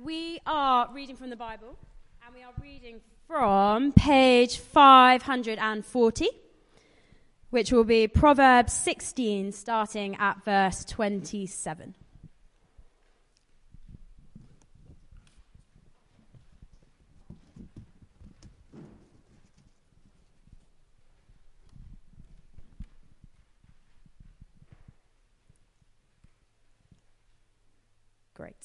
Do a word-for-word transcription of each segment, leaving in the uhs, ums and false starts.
we are reading from the Bible, and we are reading from page five hundred forty, which will be Proverbs sixteen, starting at verse twenty-seven. Great.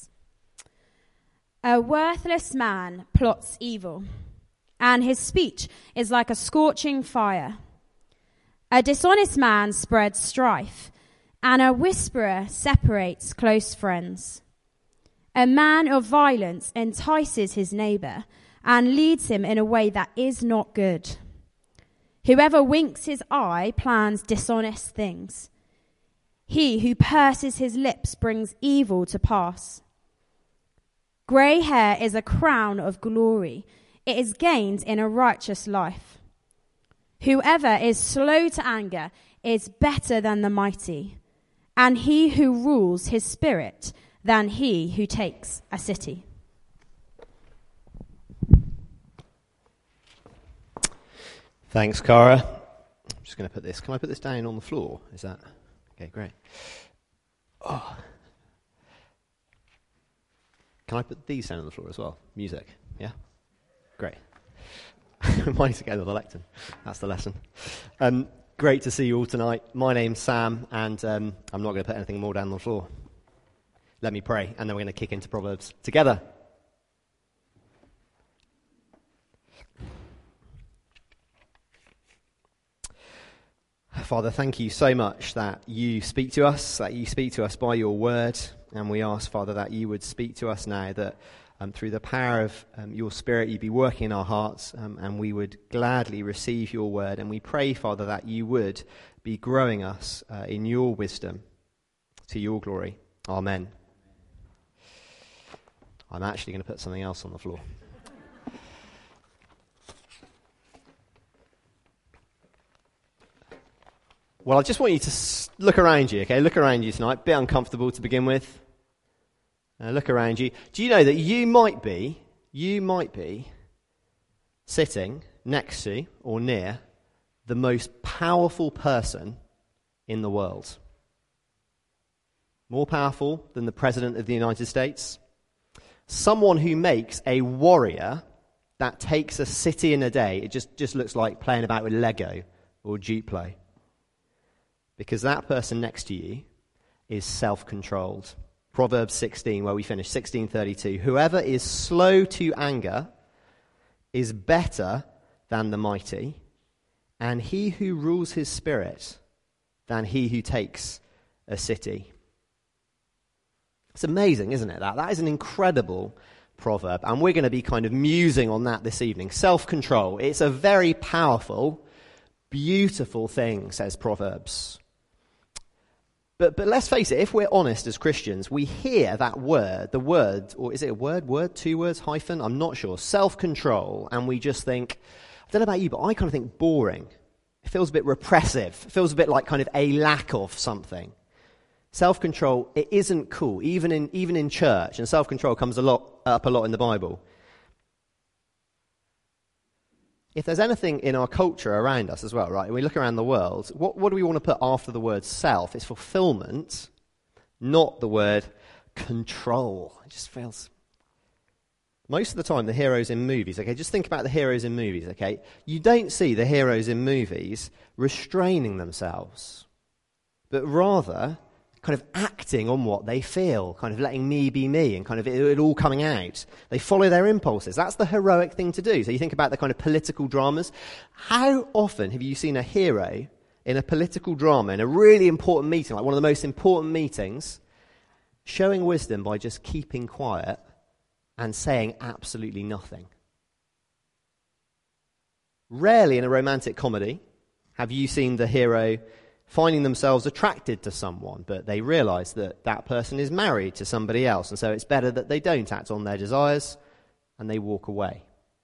A worthless man plots evil, and his speech is like a scorching fire. A dishonest man spreads strife, and a whisperer separates close friends. A man of violence entices his neighbor and leads him in a way that is not good. Whoever winks his eye plans dishonest things. He who purses his lips brings evil to pass. Grey hair is a crown of glory. It is gained in a righteous life. Whoever is slow to anger is better than the mighty, and he who rules his spirit than he who takes a city. Thanks, Cara. I'm just going to put this. Can I put this down on the floor? Is that okay? Great. Oh. Can I put these down on the floor as well? Music, yeah? Great. Mine's again with the lectern. That's the lesson. Um, great to see you all tonight. My name's Sam, and um, I'm not going to put anything more down on the floor. Let me pray, and then we're going to kick into Proverbs together. Father, thank you so much that you speak to us, that you speak to us by your word. And we ask, Father, that you would speak to us now, that um, through the power of um, your Spirit, you'd be working in our hearts, um, and we would gladly receive your word. And we pray, Father, that you would be growing us uh, in your wisdom to your glory. Amen. I'm actually going to put something else on the floor. Well, I just want you to look around you, okay? Look around you tonight. Bit uncomfortable to begin with. Uh, look around you. Do you know that you might be, you might be sitting next to or near the most powerful person in the world? More powerful than the President of the United States. Someone who makes a warrior that takes a city in a day. It just, just looks like playing about with Lego or Duplo. Because that person next to you is self-controlled. Proverbs sixteen, where we finish, sixteen thirty-two. Whoever is slow to anger is better than the mighty, and he who rules his spirit than he who takes a city. It's amazing, isn't it? That that is an incredible proverb, and we're going to be kind of musing on that this evening. Self-control. It's a very powerful, beautiful thing, says Proverbs. But but let's face it, if we're honest as Christians, we hear that word, the word, or is it a word, word, two words, hyphen, I'm not sure, self-control, and we just think, I don't know about you, but I kind of think boring. It feels a bit repressive. It feels a bit like kind of a lack of something. Self-control, it isn't cool, even in even in church, and self-control comes a lot up a lot in the Bible. If there's anything in our culture around us as well, right, and we look around the world, what, what do we want to put after the word self? It's fulfillment, not the word control. It just feels... Most of the time, the heroes in movies, okay, just think about the heroes in movies, okay? You don't see the heroes in movies restraining themselves, but rather kind of acting on what they feel, kind of letting me be me, and kind of it, it all coming out. They follow their impulses. That's the heroic thing to do. So you think about the kind of political dramas. How often have you seen a hero in a political drama, in a really important meeting, like one of the most important meetings, showing wisdom by just keeping quiet and saying absolutely nothing? Rarely in a romantic comedy have you seen the hero finding themselves attracted to someone, but they realise that that person is married to somebody else, and so it's better that they don't act on their desires, and they walk away.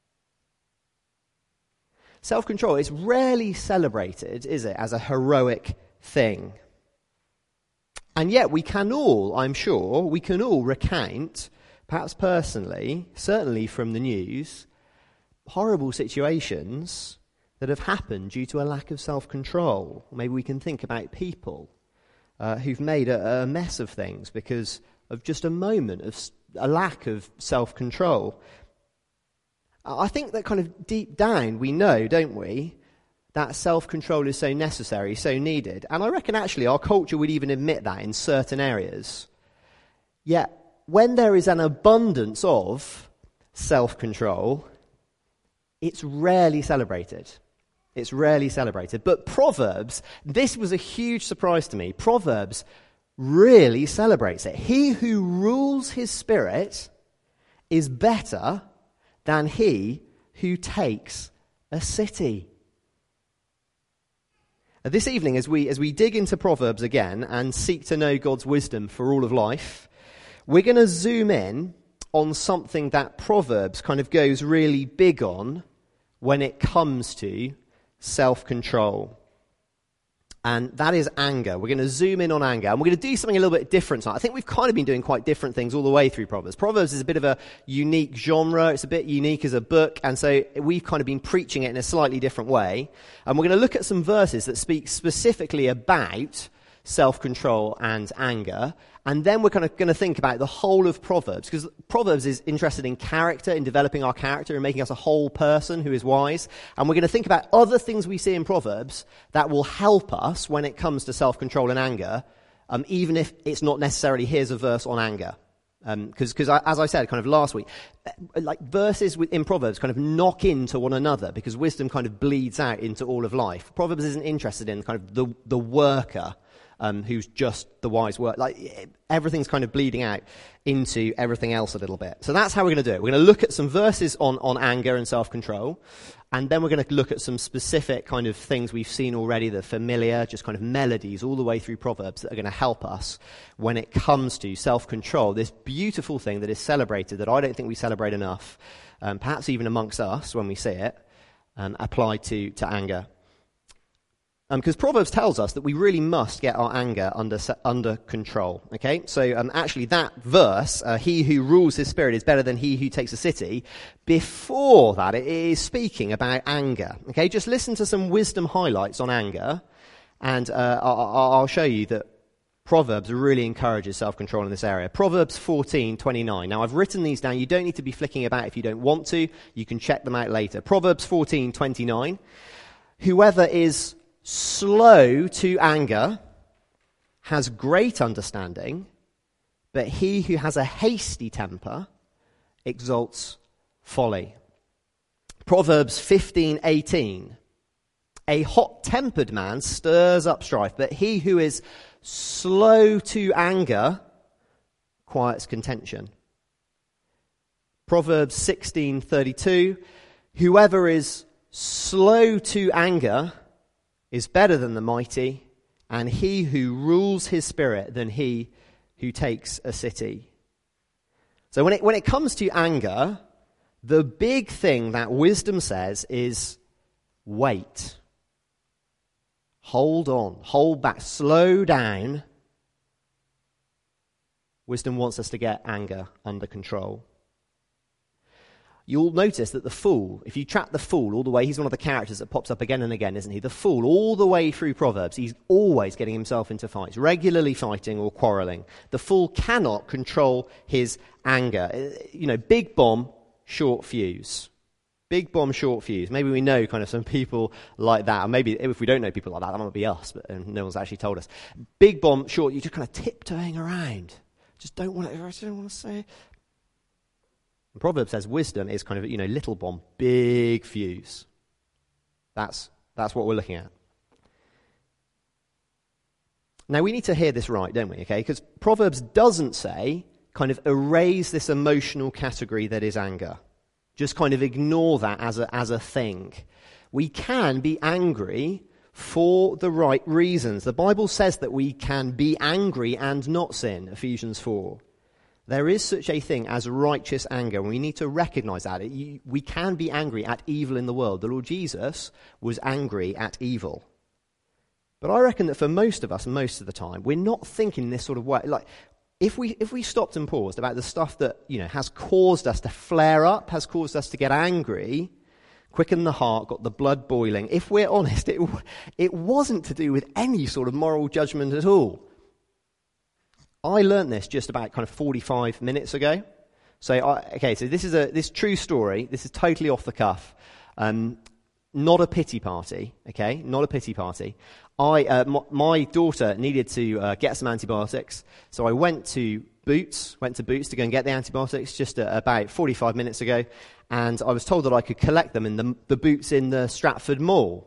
Self-control is rarely celebrated, is it, as a heroic thing. And yet we can all, I'm sure, we can all recount perhaps personally, certainly from the news, horrible situations that have happened due to a lack of self-control. Maybe we can think about people uh, who've made a, a mess of things because of just a moment of a lack of self-control. I think that kind of deep down we know, don't we, that self-control is so necessary, so needed. And I reckon actually our culture would even admit that in certain areas. Yet when there is an abundance of self-control, it's rarely celebrated. It's rarely celebrated. But Proverbs, this was a huge surprise to me. Proverbs really celebrates it. He who rules his spirit is better than he who takes a city. This evening, as we as we dig into Proverbs again and seek to know God's wisdom for all of life, we're going to zoom in on something that Proverbs kind of goes really big on when it comes to self-control. And that is anger. We're going to zoom in on anger. And we're going to do something a little bit different tonight. I think we've kind of been doing quite different things all the way through Proverbs. Proverbs is a bit of a unique genre. It's a bit unique as a book. And so we've kind of been preaching it in a slightly different way. And we're going to look at some verses that speak specifically about self-control and anger. And then we're kind of going to think about the whole of Proverbs, because Proverbs is interested in character, in developing our character and making us a whole person who is wise. And we're going to think about other things we see in Proverbs that will help us when it comes to self-control and anger, um, even if it's not necessarily here's a verse on anger. Because, um, because as I said kind of last week, like verses in Proverbs kind of knock into one another because wisdom kind of bleeds out into all of life. Proverbs isn't interested in kind of the the worker Um, who's just the wise word. Like everything's kind of bleeding out into everything else a little bit. So that's how we're going to do it. We're going to look at some verses on, on anger and self-control, and then we're going to look at some specific kind of things we've seen already, the familiar, just kind of melodies all the way through Proverbs that are going to help us when it comes to self-control, this beautiful thing that is celebrated that I don't think we celebrate enough, um, perhaps even amongst us when we see it, um, applied to, to anger. Because um, Proverbs tells us that we really must get our anger under under control. Okay, so um, actually that verse, uh, "He who rules his spirit is better than he who takes a city." Before that, it is speaking about anger. Okay, just listen to some wisdom highlights on anger, and uh, I'll, I'll show you that Proverbs really encourages self-control in this area. Proverbs fourteen twenty-nine. Now I've written these down. You don't need to be flicking about if you don't want to. You can check them out later. Proverbs fourteen twenty-nine. Whoever is slow to anger has great understanding, but he who has a hasty temper exalts folly. Proverbs fifteen eighteen. A hot-tempered man stirs up strife, but he who is slow to anger quiets contention. Proverbs sixteen thirty-two. Whoever is slow to anger is better than the mighty, and he who rules his spirit than he who takes a city. So when it when it comes to anger, the big thing that wisdom says is wait. Hold on, hold back, slow down. Wisdom wants us to get anger under control. You'll notice that the fool, if you track the fool all the way, he's one of the characters that pops up again and again, isn't he? The fool, all the way through Proverbs, he's always getting himself into fights, regularly fighting or quarrelling. The fool cannot control his anger. You know, big bomb, short fuse. Big bomb, short fuse. Maybe we know kind of some people like that. Or maybe if we don't know people like that, that might be us, but um, no one's actually told us. Big bomb, short, you're just kind of tiptoeing around. Just don't want to, I don't want to say. And Proverbs says wisdom is kind of, you know, little bomb, big fuse. That's that's what we're looking at. Now, we need to hear this right, don't we? Okay, because Proverbs doesn't say kind of erase this emotional category that is anger. Just kind of ignore that as a as a thing. We can be angry for the right reasons. The Bible says that we can be angry and not sin, Ephesians four. There is such a thing as righteous anger, and we need to recognize that. It, we can be angry at evil in the world. The Lord Jesus was angry at evil. But I reckon that for most of us, most of the time, we're not thinking this sort of way. Like, if we if we stopped and paused about the stuff that, you know, has caused us to flare up, has caused us to get angry, quickened the heart, got the blood boiling, if we're honest, it it wasn't to do with any sort of moral judgment at all. I learnt this just about kind of forty-five minutes ago. So, I, okay, so this is a this true story. This is totally off the cuff. Um, not a pity party, okay? Not a pity party. I uh, m- my daughter needed to uh, get some antibiotics, so I went to Boots, went to Boots to go and get the antibiotics just uh, about forty-five minutes ago, and I was told that I could collect them in the, the Boots in the Stratford Mall.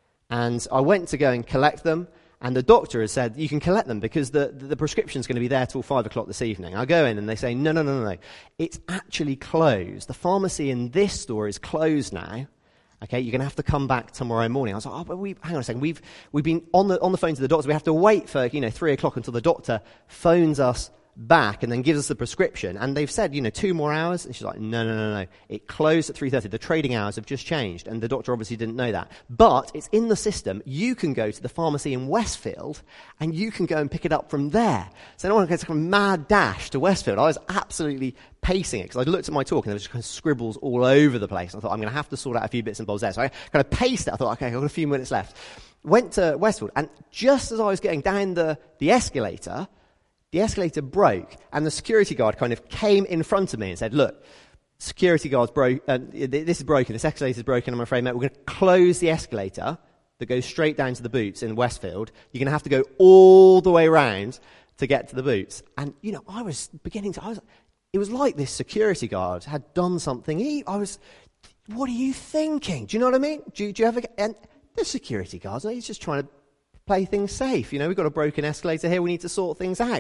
And I went to go and collect them, and the doctor has said, you can collect them because the, the, the prescription's going to be there till five o'clock this evening. I go in and they say, no, no, no, no, no. It's actually closed. The pharmacy in this store is closed now. Okay, you're going to have to come back tomorrow morning. I was like, oh, but we, hang on a second. We've, we've been on the, on the phone to the doctor. We have to wait for, you know, three o'clock until the doctor phones us back and then gives us the prescription. And they've said, you know, two more hours. And she's like, no, no, no, no. It closed at three thirty. The trading hours have just changed. And the doctor obviously didn't know that. But it's in the system. You can go to the pharmacy in Westfield and you can go and pick it up from there. So no one gets a kind of mad dash to Westfield. I was absolutely pacing it because I looked at my talk and there was just kind of scribbles all over the place. I thought, I'm going to have to sort out a few bits and bobs there. So I kind of paced it. I thought, okay, I've got a few minutes left. Went to Westfield, and just as I was getting down the, the escalator, the escalator broke, and the security guard kind of came in front of me and said, look, security guard's broke, uh, this is broken, this escalator's broken, I'm afraid, mate. We're going to close the escalator that goes straight down to the Boots in Westfield. You're going to have to go all the way around to get to the Boots. And, you know, I was beginning to, I was, it was like this security guard had done something. He, I was, what are you thinking? Do you know what I mean? Do, do you ever get, and the security guard, he's just trying to play things safe. You know, we've got a broken escalator here. We need to sort things out.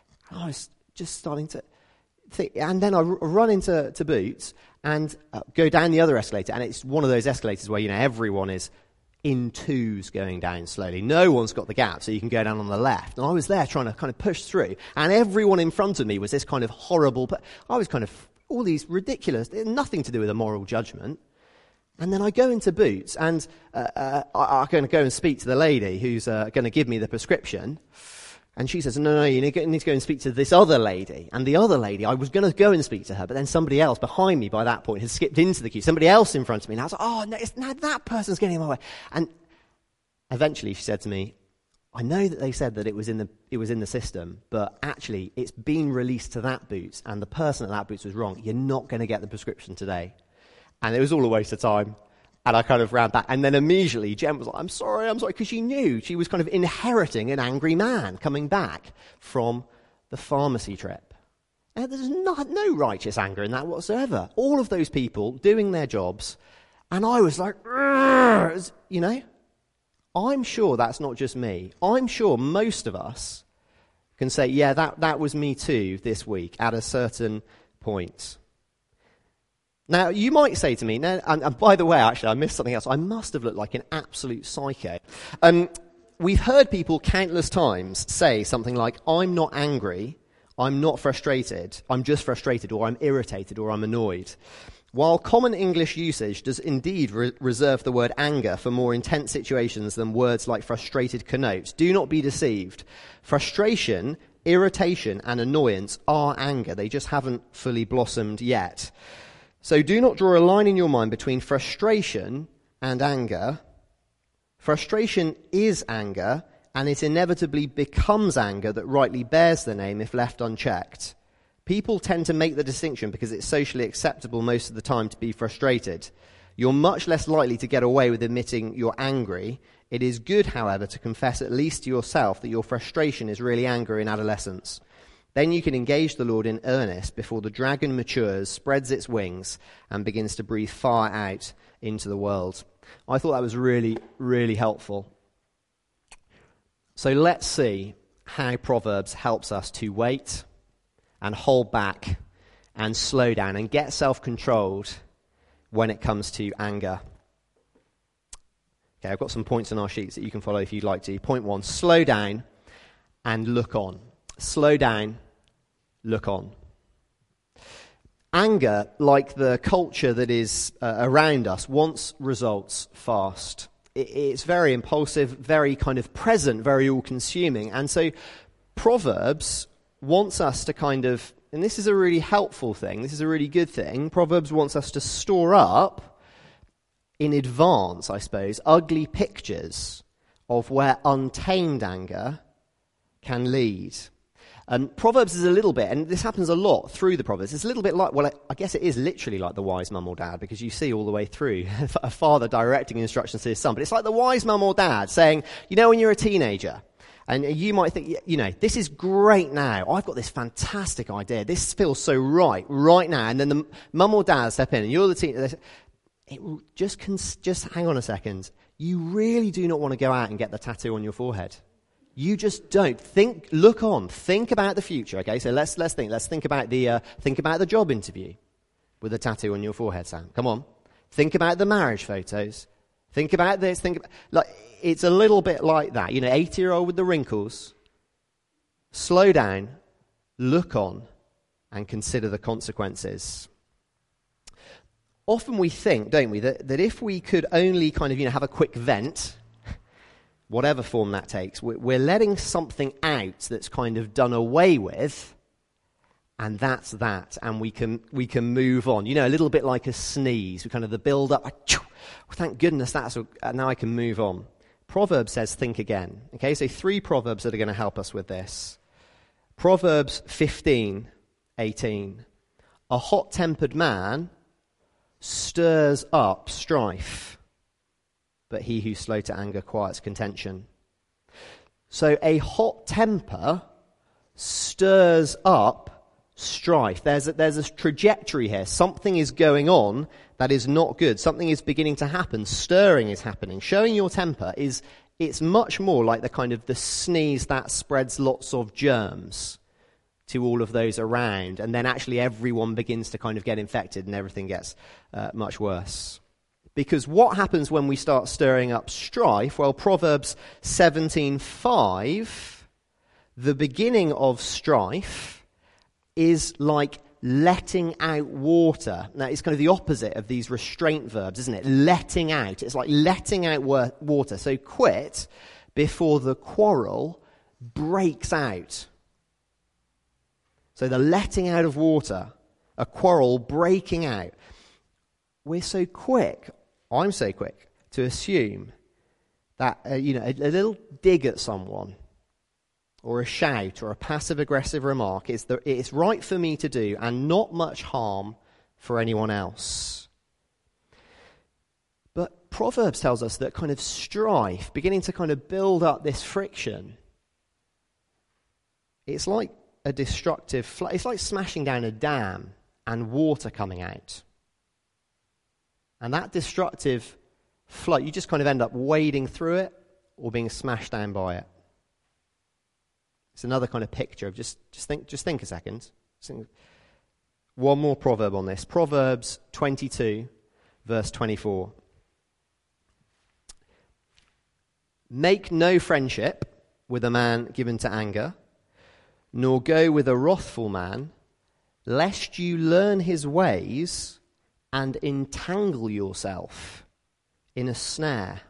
I was just starting to think. And then I r- run into to Boots and uh, go down the other escalator. And it's one of those escalators where, you know, everyone is in twos going down slowly. No one's got the gap, so you can go down on the left. And I was there trying to kind of push through. And everyone in front of me was this kind of horrible. But I was kind of all these ridiculous, nothing to do with a moral judgment. And then I go into Boots, and uh, uh, I, I'm going to go and speak to the lady who's uh, going to give me the prescription. And she says, no, no, you need to go and speak to this other lady. And the other lady, I was going to go and speak to her, but then somebody else behind me by that point had skipped into the queue. Somebody else in front of me. And I was like, oh, no, it's, no that person's getting in my way. And eventually she said to me, I know that they said that it was in the it was in the system, but actually it's been released to that Boots, and the person at that Boots was wrong. You're not going to get the prescription today. And it was all a waste of time. And I kind of ran back. And then immediately Jen was like, I'm sorry, I'm sorry. Because she knew she was kind of inheriting an angry man coming back from the pharmacy trip. And there's not, no righteous anger in that whatsoever. All of those people doing their jobs. And I was like, you know, I'm sure that's not just me. I'm sure most of us can say, yeah, that, that was me too this week at a certain point. Now, you might say to me, now, and, and by the way, actually, I missed something else. I must have looked like an absolute psycho. Um, we've heard people countless times say something like, I'm not angry, I'm not frustrated, I'm just frustrated, or I'm irritated, or I'm annoyed. While common English usage does indeed re- reserve the word anger for more intense situations than words like frustrated connote, do not be deceived. Frustration, irritation, and annoyance are anger. They just haven't fully blossomed yet. So do not draw a line in your mind between frustration and anger. Frustration is anger, and it inevitably becomes anger that rightly bears the name if left unchecked. People tend to make the distinction because it's socially acceptable most of the time to be frustrated. You're much less likely to get away with admitting you're angry. It is good, however, to confess at least to yourself that your frustration is really anger in adolescence. Then you can engage the Lord in earnest before the dragon matures, spreads its wings, and begins to breathe fire out into the world. I thought that was really, really helpful. So let's see how Proverbs helps us to wait and hold back and slow down and get self-controlled when it comes to anger. Okay, I've got some points on our sheets that you can follow if you'd like to. Point one, slow down and look on. Slow down, look on. Anger, like the culture that is uh, around us, wants results fast. It, it's very impulsive, very kind of present, very all-consuming. And so Proverbs wants us to kind of, and this is a really helpful thing, this is a really good thing, Proverbs wants us to store up in advance, I suppose, ugly pictures of where untamed anger can lead. Um, Proverbs is a little bit, and this happens a lot through the Proverbs, it's a little bit like, well, I guess it is literally like the wise mum or dad, because you see all the way through a father directing instructions to his son, but it's like the wise mum or dad saying, you know, when you're a teenager, and you might think, you know, this is great now. I've got this fantastic idea. This feels so right, right now. And then the mum or dad step in, and you're the teen. It just cons- just hang on a second. You really do not want to go out and get the tattoo on your forehead. You just don't. Think. Look on. Think about the future. Okay, so let's let's think. Let's think about the uh, think about the job interview with a tattoo on your forehead, Sam. Come on. Think about the marriage photos. Think about this. Think about, like. It's a little bit like that. You know, eighty-year-old with the wrinkles. Slow down, look on, and consider the consequences. Often we think, don't we, that, that if we could only kind of, you know, have a quick vent, whatever form that takes, we're, we're letting something out that's kind of done away with, and that's that, and we can we can move on. You know, a little bit like a sneeze. We kind of the build-up, well, thank goodness that's, now I can move on. Proverbs says, think again. Okay, so three proverbs that are going to help us with this. Proverbs fifteen eighteen. A hot-tempered man stirs up strife, but he who's slow to anger quiets contention. So a hot temper stirs up strife. There's a, there's a trajectory here. Something is going on that is not good. Something is beginning to happen. Stirring is happening. Showing your temper is, it's much more like the kind of the sneeze that spreads lots of germs to all of those around. And then actually everyone begins to kind of get infected and everything gets uh, much worse. Because what happens when we start stirring up strife? Well, Proverbs seventeen five, the beginning of strife is like letting out water. Now, it's kind of the opposite of these restraint verbs, isn't it? Letting out. It's like letting out wa- water. So quit before the quarrel breaks out. So the letting out of water, a quarrel breaking out. We're so quick, I'm so quick, to assume that, uh, you know, a, a little dig at someone, or a shout, or a passive-aggressive remark, is the, it's right for me to do, and not much harm for anyone else. But Proverbs tells us that kind of strife, beginning to kind of build up this friction, it's like a destructive, fl- it's like smashing down a dam and water coming out. And that destructive flow, you just kind of end up wading through it or being smashed down by it. It's another kind of picture of just, just think just think a second. Think. One more proverb on this. Proverbs twenty-two, verse twenty-four. Make no friendship with a man given to anger, nor go with a wrathful man, lest you learn his ways and entangle yourself in a snare.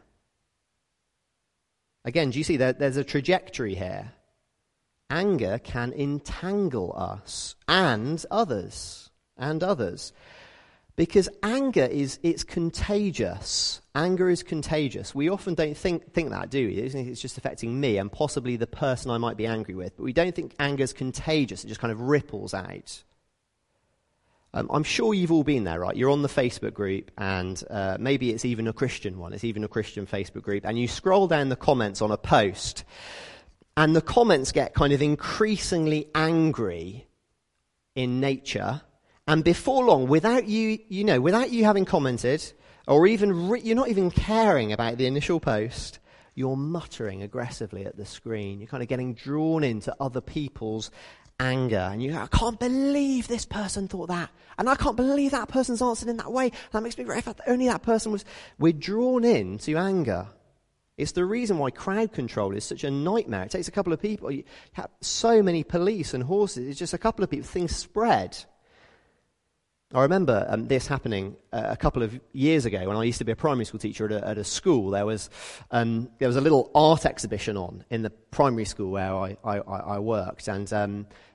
Again, do you see there, there's a trajectory here? Anger can entangle us and others, and others. Because anger is, it's contagious. Anger is contagious. We often don't think, think that, do we? It's just affecting me and possibly the person I might be angry with. But we don't think anger is contagious. It just kind of ripples out. Um, I'm sure you've all been there, right? You're on the Facebook group, and uh, maybe it's even a Christian one. It's even a Christian Facebook group. And you scroll down the comments on a post, and the comments get kind of increasingly angry in nature. And before long, without you, you know, without you having commented, or even re- you're not even caring about the initial post, you're muttering aggressively at the screen. You're kind of getting drawn into other people's anger. And you go, I can't believe this person thought that. And I can't believe that person's answered in that way. That makes me very fat. Only that person was... We're drawn into anger. It's the reason why crowd control is such a nightmare. It takes a couple of people. You have so many police and horses. It's just a couple of people. Things spread. I remember um, this happening uh, a couple of years ago when I used to be a primary school teacher at a, at a school. There was um, there was a little art exhibition on in the primary school where I, I, I worked, and um,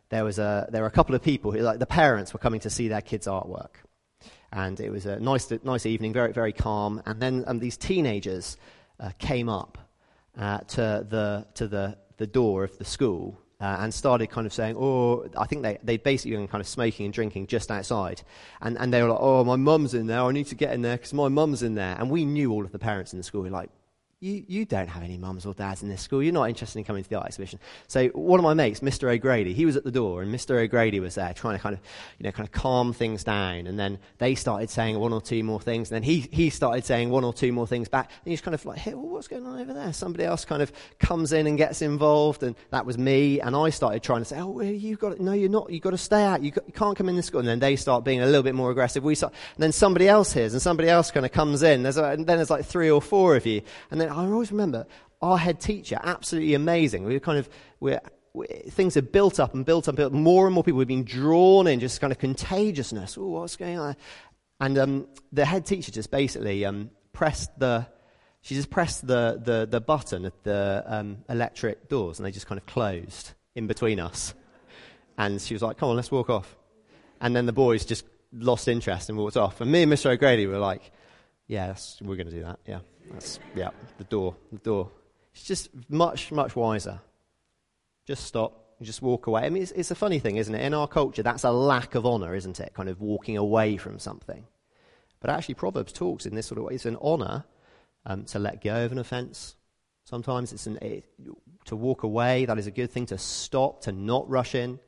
there was a there were a couple of people who, like the parents, were coming to see their kids' artwork, and it was a nice nice evening, very very calm. And then um, these teenagers uh, came up uh, to the to the the door of the school. Uh, and started kind of saying, oh, I think they, they basically were kind of smoking and drinking just outside. And, and they were like, oh, my mum's in there. I need to get in there because my mum's in there. And we knew all of the parents in the school. We were like, you, you don't have any mums or dads in this school. You're not interested in coming to the art exhibition. So one of my mates, Mister O'Grady, he was at the door, and Mister O'Grady was there trying to kind of, you know, kind of calm things down. And then they started saying one or two more things. And then he, he started saying one or two more things back. And he's kind of like, hey, well, what's going on over there? Somebody else kind of comes in and gets involved. And that was me. And I started trying to say, oh, well, you've got to, no, you're not. You've got to stay out. You, got, you can't come in the school. And then they start being a little bit more aggressive. We start, and then somebody else hears, and somebody else kind of comes in. There's a, and then there's like three or four of you. And then I always remember, our head teacher, absolutely amazing. We were kind of, we're, we, things had built up and built up, built, more and more people were being drawn in, just kind of contagiousness. Oh, what's going on? And um, the head teacher just basically um, pressed the, she just pressed the the, the button at the um, electric doors, and they just kind of closed in between us. And she was like, "Come on, let's walk off." And then the boys just lost interest and walked off. And me and Mister O'Grady were like, "Yeah, that's, we're going to do that. Yeah, that's yeah, the door, the door." It's just much, much wiser. Just stop, just walk away. I mean, it's, it's a funny thing, isn't it? In our culture, that's a lack of honour, isn't it? Kind of walking away from something. But actually, Proverbs talks in this sort of way. It's an honour um, to let go of an offence. Sometimes it's an, it, to walk away. That is a good thing. To stop, to not rush in.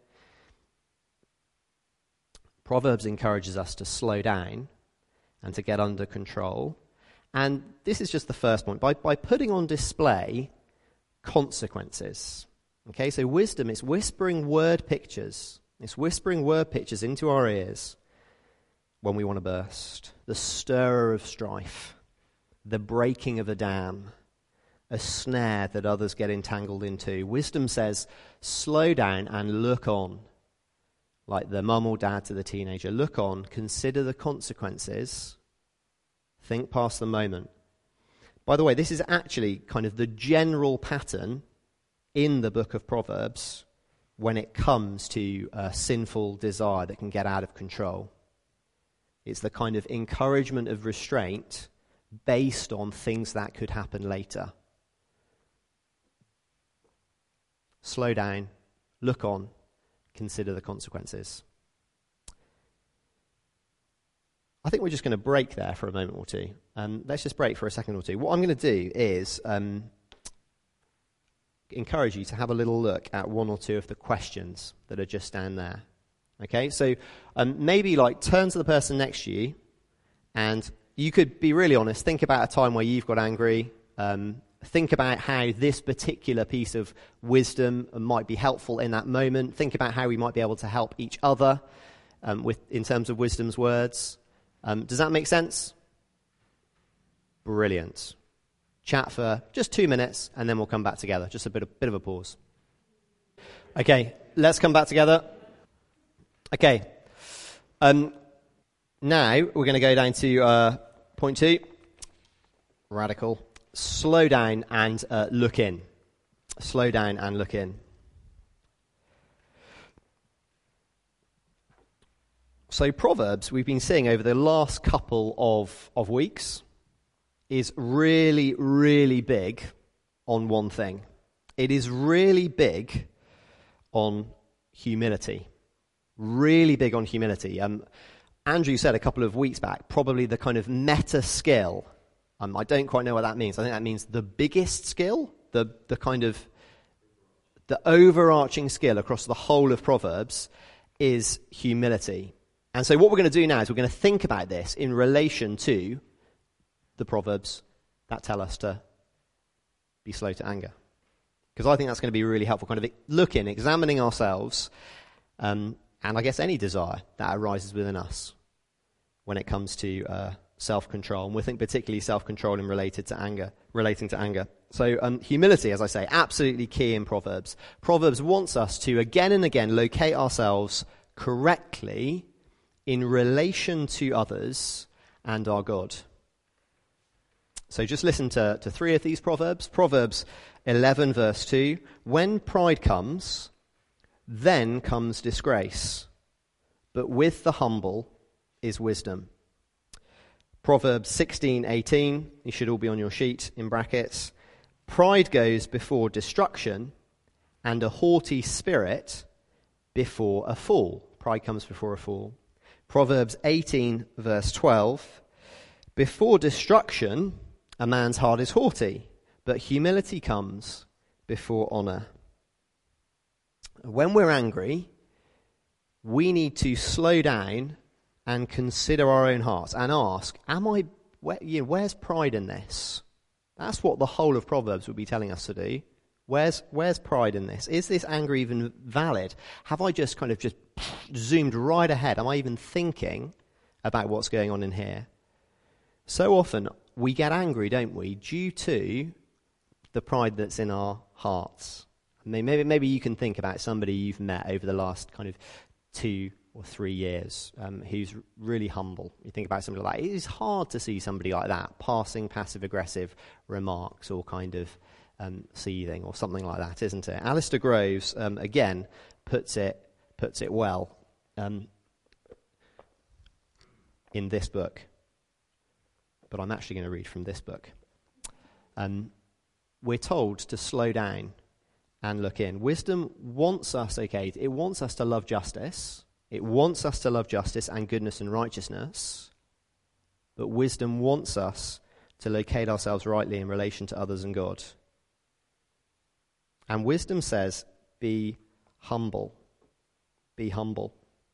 Proverbs encourages us to slow down and to get under control. And this is just the first point. By, by putting on display consequences. Okay, so wisdom is whispering word pictures. It's whispering word pictures into our ears when we want to burst. The stirrer of strife. The breaking of a dam. A snare that others get entangled into. Wisdom says, slow down and look on. Like the mum or dad to the teenager. Look on, consider the consequences. Think past the moment. By the way, this is actually kind of the general pattern in the book of Proverbs when it comes to a sinful desire that can get out of control. It's the kind of encouragement of restraint based on things that could happen later. Slow down, look on, consider the consequences. I think we're just going to break there for a moment or two. Um, let's just break for a second or two. What I'm going to do is um, encourage you to have a little look at one or two of the questions that are just down there. Okay, so um, maybe like turn to the person next to you, and you could be really honest. Think about a time where you've got angry. Um, think about how this particular piece of wisdom might be helpful in that moment. Think about how we might be able to help each other um, with in terms of wisdom's words. Um, does that make sense? Brilliant. Chat for just two minutes, and then we'll come back together. Just a bit of, bit of a pause. Okay, let's come back together. Okay. Um, now we're going to go down to uh, point two. Radical. Slow down and uh, look in. Slow down and look in. So Proverbs, we've been seeing over the last couple of, of weeks, is really, really big on one thing. It is really big on humility. Really big on humility. Um, Andrew said a couple of weeks back, probably the kind of meta skill. Um, I don't quite know what that means. I think that means the biggest skill, the the kind of the overarching skill across the whole of Proverbs is humility. And so what we're going to do now is we're going to think about this in relation to the Proverbs that tell us to be slow to anger. Because I think that's going to be really helpful, kind of looking, examining ourselves, um, and I guess any desire that arises within us when it comes to uh, self-control. And we think particularly self-control in related to anger, relating to anger. So um, humility, as I say, absolutely key in Proverbs. Proverbs wants us to again and again locate ourselves correctly in relation to others and our God. So just listen to, to three of these Proverbs. Proverbs eleven verse two. When pride comes, Then comes disgrace, but with the humble is wisdom. Proverbs sixteen eighteen, you should all be on your sheet in brackets. Pride goes before destruction, and a haughty spirit before a fall. Pride comes before a fall. Proverbs eighteen, verse twelve. Before destruction, a man's heart is haughty, but humility comes before honor. When we're angry, we need to slow down and consider our own hearts and ask, am I, where, you know, where's pride in this? That's what the whole of Proverbs would be telling us to do. Where's, where's pride in this? Is this anger even valid? Have I just kind of just zoomed right ahead? Am I even thinking about what's going on in here? So often we get angry, don't we, due to the pride that's in our hearts. Maybe, maybe you can think about somebody you've met over the last kind of two or three years um, who's really humble. You think about somebody like that. It is hard to see somebody like that passing passive-aggressive remarks or kind of um, seething or something like that, isn't it? Alistair Groves, um, again, puts it puts it well um, in this book. But I'm actually going to read from this book. Um, we're told to slow down and look in. Wisdom wants us, okay, it wants us to love justice. It wants us to love justice and goodness and righteousness. But wisdom wants us to locate ourselves rightly in relation to others and God. And wisdom says, be humble. Be humble.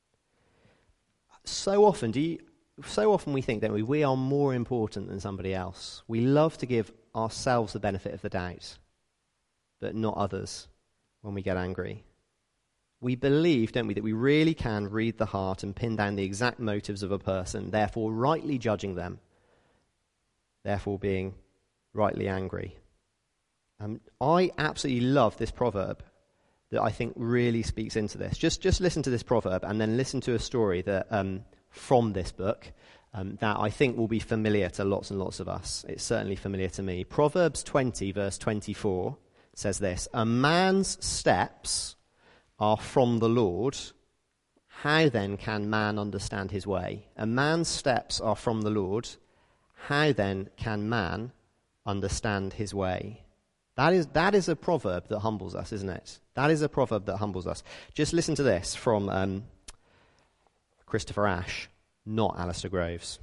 So often, do you, so often we think, don't we, we are more important than somebody else. We love to give ourselves the benefit of the doubt, but not others when we get angry. We believe, don't we, that we really can read the heart and pin down the exact motives of a person, therefore rightly judging them, therefore being rightly angry. Um, I absolutely love this proverb that I think really speaks into this. Just just listen to this proverb and then listen to a story that um, from this book um, that I think will be familiar to lots and lots of us. It's certainly familiar to me. Proverbs twenty, verse twenty-four says this: a man's steps are from the Lord. How then can man understand his way? A man's steps are from the Lord. How then can man understand his way? That is that is a proverb that humbles us, isn't it? That is a proverb that humbles us. Just listen to this from um, Christopher Ash, not Alistair Groves.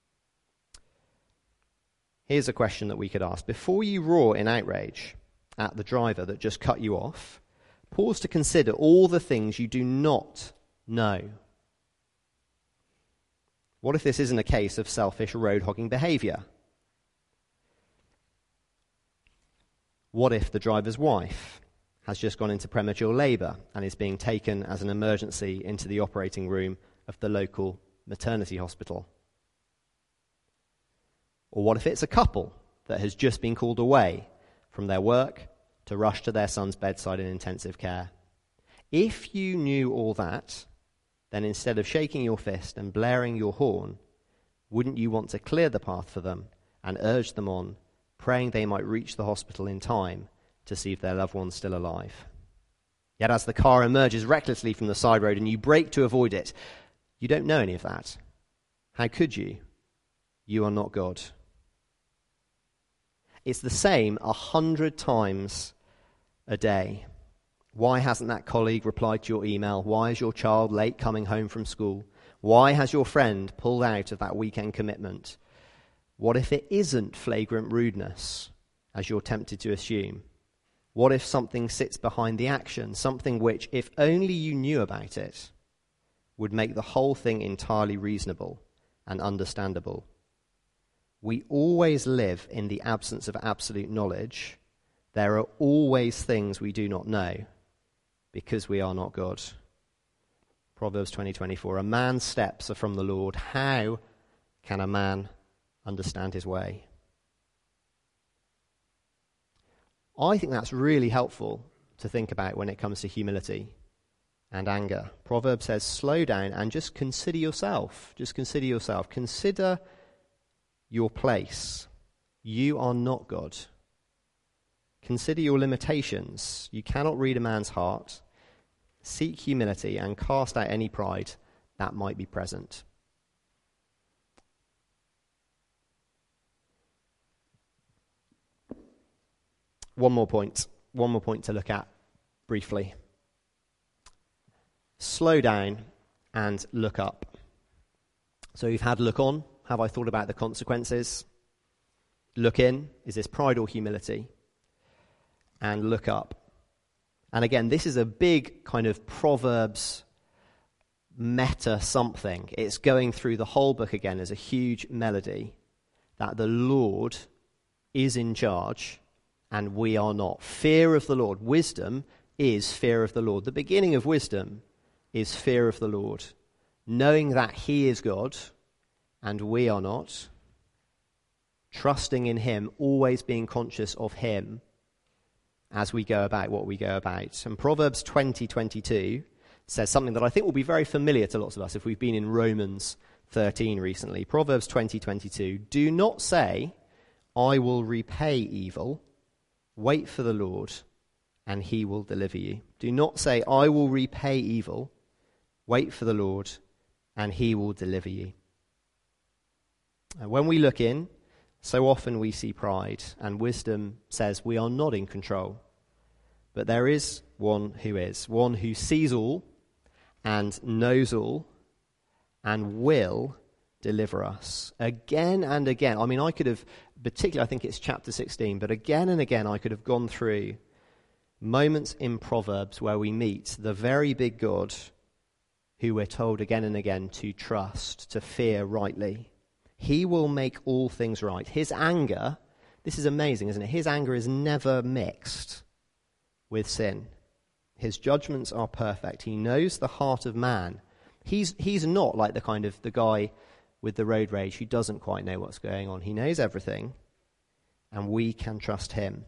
Here's a question that we could ask. Before you roar in outrage at the driver that just cut you off, pause to consider all the things you do not know. What if this isn't a case of selfish road-hogging behaviour? What if the driver's wife has just gone into premature labour and is being taken as an emergency into the operating room of the local maternity hospital? Or what if it's a couple that has just been called away from their work to rush to their son's bedside in intensive care? If you knew all that, then instead of shaking your fist and blaring your horn, wouldn't you want to clear the path for them and urge them on, praying they might reach the hospital in time to see if their loved one's still alive? Yet as the car emerges recklessly from the side road and you brake to avoid it, you don't know any of that. How could you? You are not God. It's the same a hundred times a day. Why hasn't that colleague replied to your email? Why is your child late coming home from school? Why has your friend pulled out of that weekend commitment? What if it isn't flagrant rudeness, as you're tempted to assume? What if something sits behind the action, something which, if only you knew about it, would make the whole thing entirely reasonable and understandable? We always live in the absence of absolute knowledge. There are always things we do not know, because we are not God. Proverbs twenty twenty-four, a man's steps are from the Lord. How can a man understand his way? I think that's really helpful to think about when it comes to humility and anger. Proverbs says, slow down and just consider yourself. Just consider yourself. Consider your place. You are not God. Consider your limitations. You cannot read a man's heart. Seek humility and cast out any pride that might be present. One more point. One more point to look at briefly. Slow down and look up. So you've had look on. Have I thought about the consequences? Look in. Is this pride or humility? And look up. And again, this is a big kind of Proverbs meta something. It's going through the whole book again as a huge melody that the Lord is in charge and we are not. Fear of the Lord. Wisdom is fear of the Lord. The beginning of wisdom is fear of the Lord. Knowing that he is God and we are not. Trusting in him, always being conscious of him as we go about what we go about. And Proverbs twenty twenty-two says something that I think will be very familiar to lots of us if we've been in Romans thirteen recently. Proverbs twenty twenty-two, do not say, I will repay evil. Wait for the Lord, and he will deliver you. Do not say, I will repay evil. Wait for the Lord, and he will deliver you. And when we look in, so often we see pride, and wisdom says we are not in control. But there is one who is, one who sees all and knows all and will deliver us. Again and again, I mean, I could have, particularly I think it's chapter sixteen, but again and again I could have gone through moments in Proverbs where we meet the very big God who we're told again and again to trust, to fear rightly. He will make all things right. His anger, this is amazing, isn't it? His anger is never mixed with sin. His judgments are perfect. He knows the heart of man. He's he's not like the kind of the guy with the road rage who doesn't quite know what's going on. He knows everything, and we can trust him.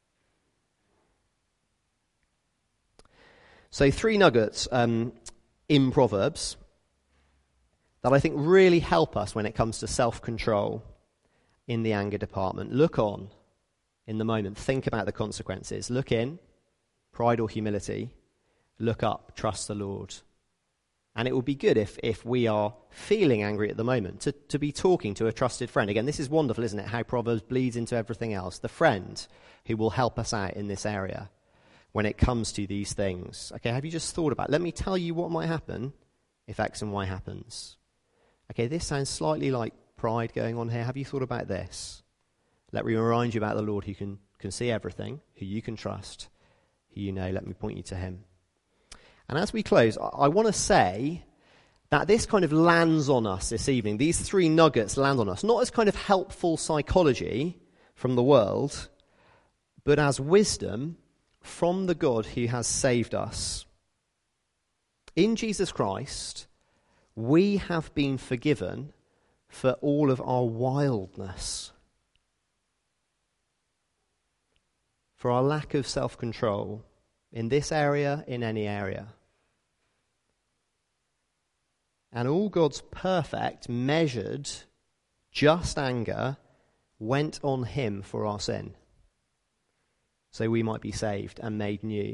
So three nuggets um, in Proverbs that I think really help us when it comes to self-control in the anger department. Look on in the moment. Think about the consequences. Look in, pride or humility. Look up, trust the Lord. And it would be good if, if we are feeling angry at the moment to, to be talking to a trusted friend. Again, this is wonderful, isn't it? How Proverbs bleeds into everything else. The friend who will help us out in this area when it comes to these things. Okay, have you just thought about, let me tell you what might happen if X and Y happens. Okay, this sounds slightly like pride going on here. Have you thought about this? Let me remind you about the Lord who can, can see everything, who you can trust, who you know. Let me point you to him. And as we close, I, I want to say that this kind of lands on us this evening. These three nuggets land on us, not as kind of helpful psychology from the world, but as wisdom from the God who has saved us. In Jesus Christ, we have been forgiven for all of our wildness, for our lack of self-control in this area, in any area. And all God's perfect, measured, just anger went on him for our sin, so we might be saved and made new.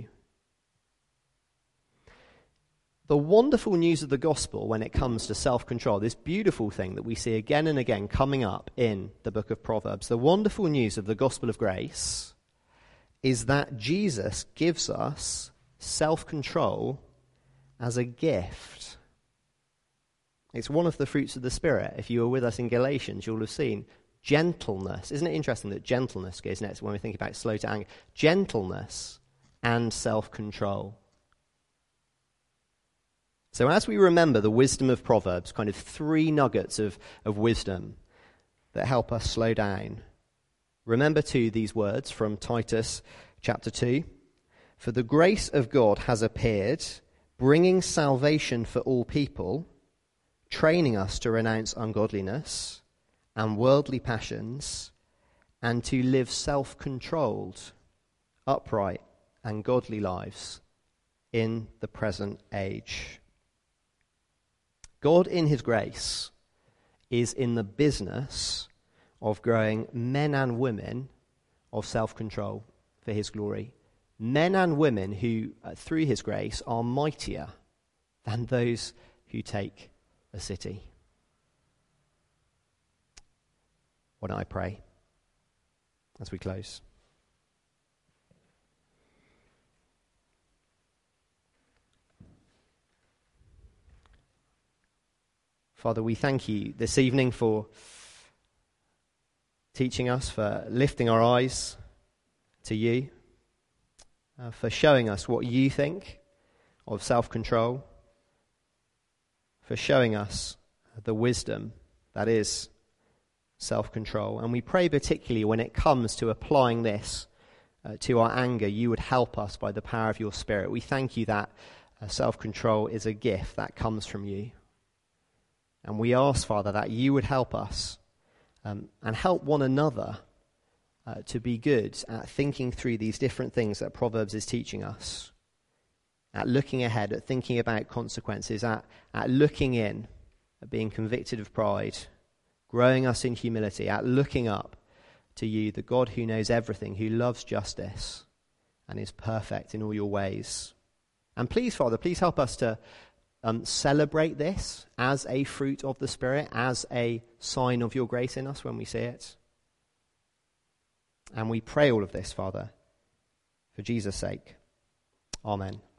The wonderful news of the gospel when it comes to self-control, this beautiful thing that we see again and again coming up in the book of Proverbs, the wonderful news of the gospel of grace is that Jesus gives us self-control as a gift. It's one of the fruits of the Spirit. If you were with us in Galatians, you'll have seen gentleness. Isn't it interesting that gentleness goes next when we think about slow to anger? Gentleness and self-control. So as we remember the wisdom of Proverbs, kind of three nuggets of, of wisdom that help us slow down, remember too these words from Titus chapter two. For the grace of God has appeared, bringing salvation for all people, training us to renounce ungodliness and worldly passions, and to live self-controlled, upright, and godly lives in the present age. God, in his grace, is in the business of growing men and women of self-control for his glory. men and women who, uh, through his grace, are mightier than those who take a city. Why don't I pray as we close? Father, we thank you this evening for teaching us, for lifting our eyes to you, uh, for showing us what you think of self-control, for showing us the wisdom that is self-control. And we pray particularly when it comes to applying this uh, to our anger, you would help us by the power of your Spirit. We thank you that uh, self-control is a gift that comes from you. And we ask, Father, that you would help us um, and help one another uh, to be good at thinking through these different things that Proverbs is teaching us, at looking ahead, at thinking about consequences, at, at looking in, at being convicted of pride, growing us in humility, at looking up to you, the God who knows everything, who loves justice and is perfect in all your ways. And please, Father, please help us to Um, celebrate this as a fruit of the Spirit, as a sign of your grace in us when we see it. And we pray all of this, Father, for Jesus' sake. Amen.